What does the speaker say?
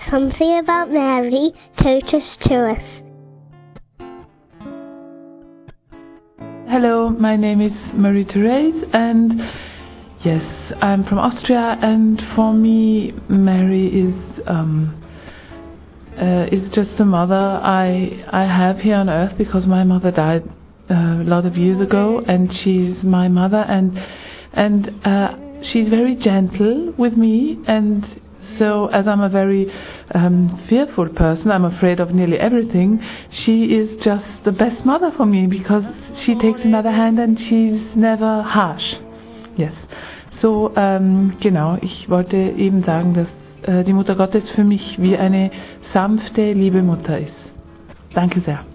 something about Mary taught us to us. Hello, my name is Marie-Therese, and yes, I'm from Austria, and for me Mary is just a mother I have here on earth, because my mother died a lot of years ago, and she's my mother, and she's very gentle with me. And so, as I'm a very fearful person, I'm afraid of nearly everything, she is just the best mother for me, because she takes me by the hand and she's never harsh. Yes. So, genau, ich wollte eben sagen, dass die Mutter Gottes für mich wie eine sanfte, liebe Mutter ist. Danke sehr.